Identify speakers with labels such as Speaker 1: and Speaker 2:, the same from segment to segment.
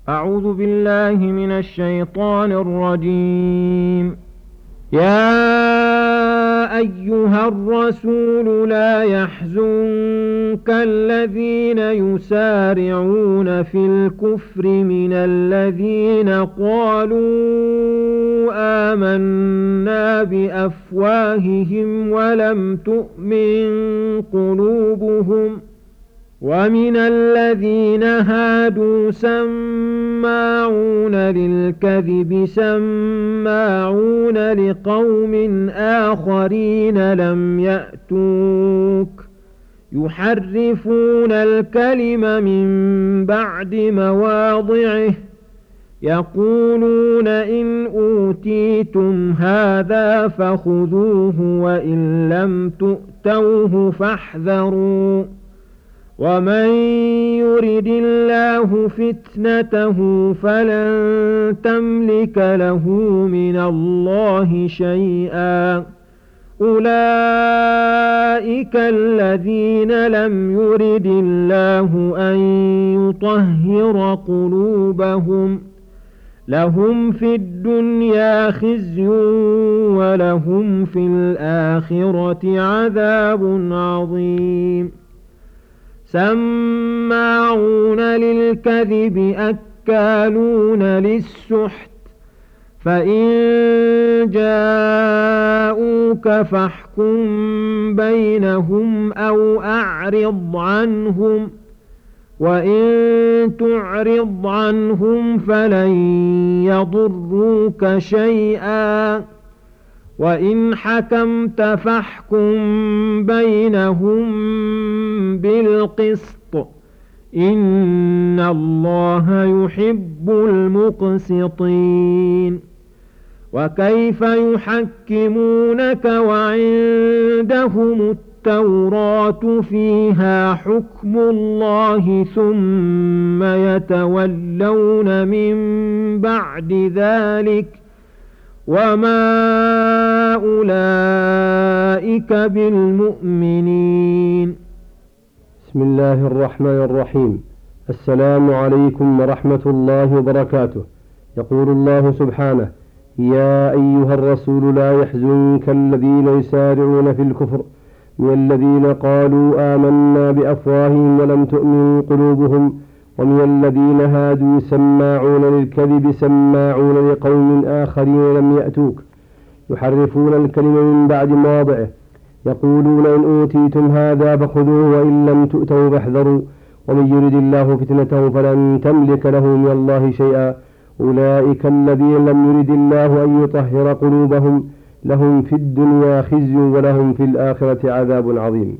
Speaker 1: أعوذ بالله من الشيطان الرجيم. يا أيها الرسول لا يحزنك الذين يسارعون في الكفر من الذين قالوا آمنا بأفواههم ولم تؤمن قلوبهم ومن الذين هادوا سماعون للكذب سماعون لقوم آخرين لم يأتوك يحرفون الكلم من بعد مواضعه يقولون إن أوتيتم هذا فخذوه وإن لم تؤتوه فاحذروا ومن يرد الله فتنته فلن تملك له من الله شيئا أولئك الذين لم يرد الله أن يطهر قلوبهم لهم في الدنيا خزي ولهم في الآخرة عذاب عظيم سماعون للكذب أكالون للسحت فإن جاءوك فاحكم بينهم أو أعرض عنهم وإن تعرض عنهم فلن يضروك شيئا وإن حكمت فاحكم بينهم بالقسط إن الله يحب المقسطين وكيف يحكمونك وعندهم التوراة فيها حكم الله ثم يتولون من بعد ذلك وما أولئك بالمؤمنين.
Speaker 2: بسم الله الرحمن الرحيم. السلام عليكم ورحمة الله وبركاته. يقول الله سبحانه: يا أيها الرسول لا يحزنك الذين يسارعون في الكفر من الذين قالوا آمنا بأفواههم ولم تؤمن قلوبهم ومن الذين هادوا سماعون للكذب سماعون لقوم آخرين لم يأتوك يحرفون الكلم من بعد مواضعه يقولون إن أوتيتم هذا فخذوه وإن لم تؤتوا فاحذروا ومن يرد الله فتنته فلن تملك له من الله شيئا أولئك الذين لم يرد الله أن يطهر قلوبهم لهم في الدنيا خزي ولهم في الآخرة عذاب عظيم.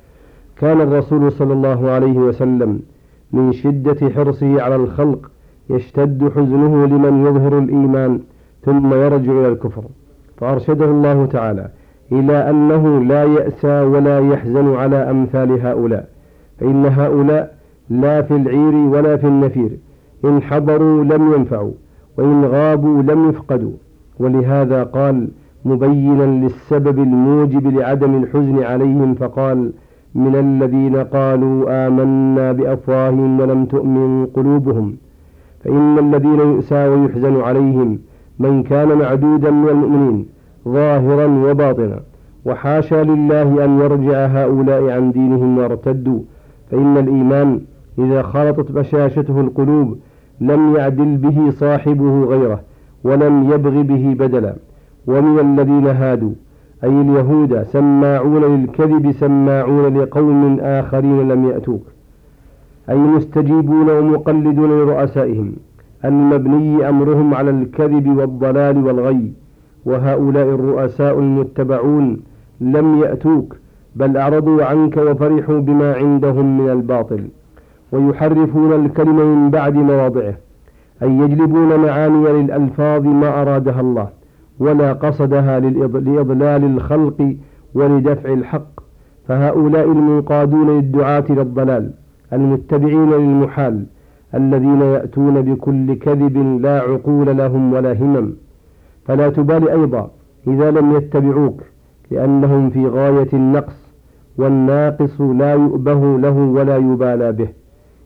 Speaker 2: كان الرسول صلى الله عليه وسلم من شدة حرصه على الخلق يشتد حزنه لمن يظهر الإيمان ثم يرجع إلى الكفر، فأرشده الله تعالى إلى أنه لا يأسى ولا يحزن على أمثال هؤلاء، فإن هؤلاء لا في العير ولا في النفير، إن حضروا لم ينفعوا وإن غابوا لم يفقدوا. ولهذا قال مبينا للسبب الموجب لعدم الحزن عليهم فقال: من الذين قالوا آمنا بأفواههم ولم تؤمن قلوبهم. فإن الذين يؤسى ويحزن عليهم من كان معدودا من المؤمنين ظاهرا وباطنا، وحاشا لله أن يرجع هؤلاء عن دينهم وارتدوا، فإن الإيمان إذا خالطت بشاشته القلوب لم يعدل به صاحبه غيره ولم يبغ به بدلا. ومن الذين هادوا أي اليهود سماعون للكذب سماعون لقوم آخرين لم يأتوك، أي مستجيبون ومقلدون لرؤسائهم المبني أمرهم على الكذب والضلال والغي. وهؤلاء الرؤساء المتبعون لم يأتوك بل أعرضوا عنك وفرحوا بما عندهم من الباطل، ويحرفون الكلمة من بعد مواضعه، أي يجلبون معاني للألفاظ ما أرادها الله ولا قصدها لإضلال الخلق ولدفع الحق. فهؤلاء المنقادون للدعاة للضلال المتبعين للمحال الذين يأتون بكل كذب لا عقول لهم ولا همم، فلا تبال أيضا إذا لم يتبعوك، لأنهم في غاية النقص، والناقص لا يؤبه له ولا يبالى به.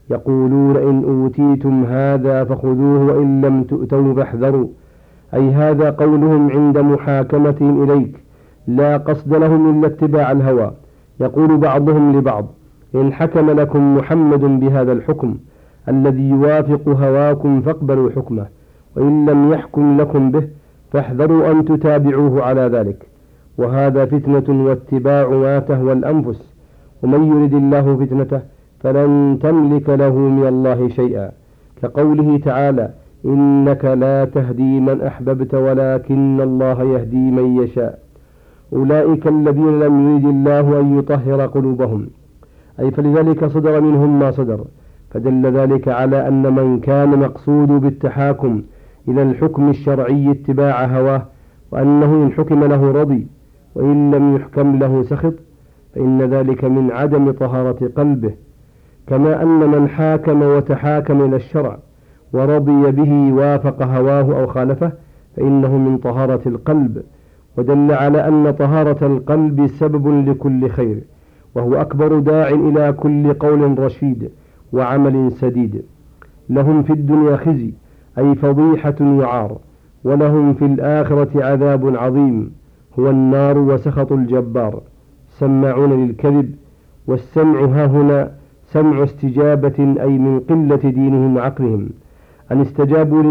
Speaker 2: يقولون إن أوتيتم هذا فخذوه وإن لم تؤتوا فاحذروا، أي هذا قولهم عند محاكمتهم إليك، لا قصد لهم إلا اتباع الهوى. يقول بعضهم لبعض: إن حكم لكم محمد بهذا الحكم الذي يوافق هواكم فاقبلوا حكمه، وإن لم يحكم لكم به فاحذروا أن تتابعوه على ذلك. وهذا فتنة واتباع ما تهوى الأنفس، ومن يرد الله فتنته فلن تملك له من الله شيئا، كقوله تعالى: إنك لا تهدي من أحببت ولكن الله يهدي من يشاء. أولئك الذين لم يرد الله أن يطهر قلوبهم، أي فلذلك صدر منهم ما صدر، فدل ذلك على أن من كان مقصود بالتحاكم إلى الحكم الشرعي اتباع هواه، وأنه إن حكم له رضي وإن لم يحكم له سخط، فإن ذلك من عدم طهارة قلبه، كما أن من حاكم وتحاكم إلى الشرع ورضي به وافق هواه أو خالفه فإنه من طهارة القلب. ودل على أن طهارة القلب سبب لكل خير، وهو أكبر داع إلى كل قول رشيد وعمل سديد. لهم في الدنيا خزي، أي فضيحة وعار، ولهم في الآخرة عذاب عظيم هو النار وسخط الجبار. سماعون للكذب، والسمع ها هنا سمع استجابة، أي من قلة دينهم وعقلهم، أن استجابوا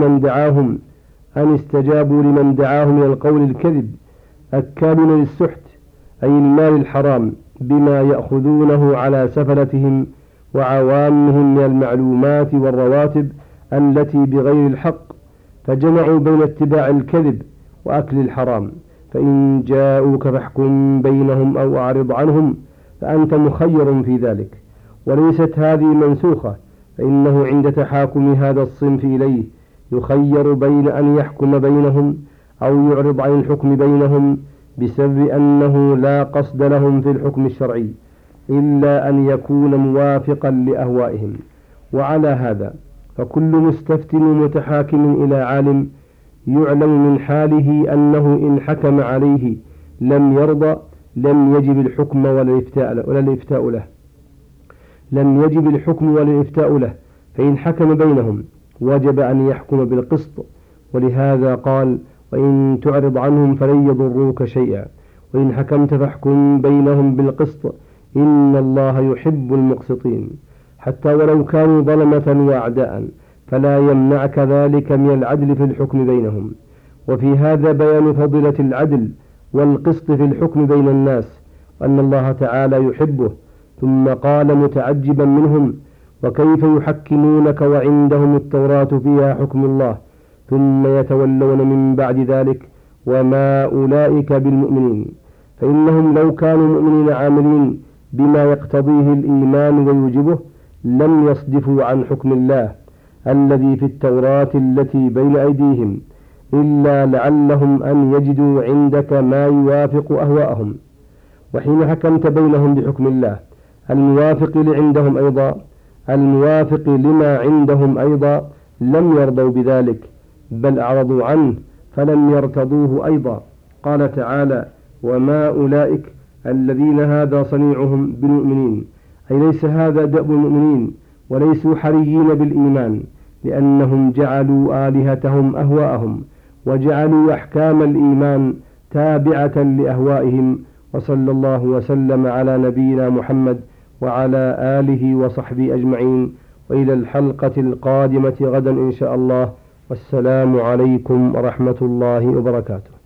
Speaker 2: لمن دعاهم إلى القول الكذب، أكالون للسحت أي المال الحرام بما يأخذونه على سفلتهم وعوامهم من المعلومات والرواتب التي بغير الحق، فجمعوا بين اتباع الكذب وأكل الحرام. فإن جاءوك فاحكم بينهم أو أعرض عنهم، فأنت مخير في ذلك. وليست هذه منسوخة، فإنه عند تحاكم هذا الصنف إليه يخير بين أن يحكم بينهم أو يعرض عن الحكم بينهم، بسبب أنه لا قصد لهم في الحكم الشرعي إلا أن يكون موافقا لأهوائهم. وعلى هذا فكل مستفت متحاكم إلى عالم يعلم من حاله أنه إن حكم عليه لم يرضى لم يجب الحكم ولا الإفتاء له، لم يجب الحكم ولا الإفتاء له، فإن حكم بينهم وجب أن يحكم بالقسط. ولهذا قال: وإن تعرض عنهم فلن يضروك شيئا، وإن حكمت فاحكم بينهم بالقسط إن الله يحب المقسطين. حتى ولو كانوا ظلمة وأعداء فلا يمنعك ذلك من العدل في الحكم بينهم. وفي هذا بيان فضيلة العدل والقسط في الحكم بين الناس، وأن الله تعالى يحبه. ثم قال متعجبا منهم: وكيف يحكمونك وعندهم التوراة فيها حكم الله ثم يتولون من بعد ذلك وما أولئك بالمؤمنين. فإنهم لو كانوا مؤمنين عاملين بما يقتضيه الإيمان ويوجبه لم يصدفوا عن حكم الله الذي في التوراة التي بين أيديهم، إلا لعلهم أن يجدوا عندك ما يوافق أهواءهم. وحين حكمت بينهم بحكم الله الموافق لما عندهم أيضا لم يرضوا بذلك، بل أعرضوا عنه فلم يرتضوه أيضا. قال تعالى: وما أولئك الذين هذا صنيعهم بالمؤمنين، أي ليس هذا دأب المؤمنين، وليسوا حريين بالإيمان، لأنهم جعلوا آلهتهم أهواءهم، وجعلوا أحكام الإيمان تابعة لأهوائهم. وصلى الله وسلم على نبينا محمد وعلى آله وصحبه أجمعين، وإلى الحلقة القادمة غدا إن شاء الله، والسلام عليكم ورحمة الله وبركاته.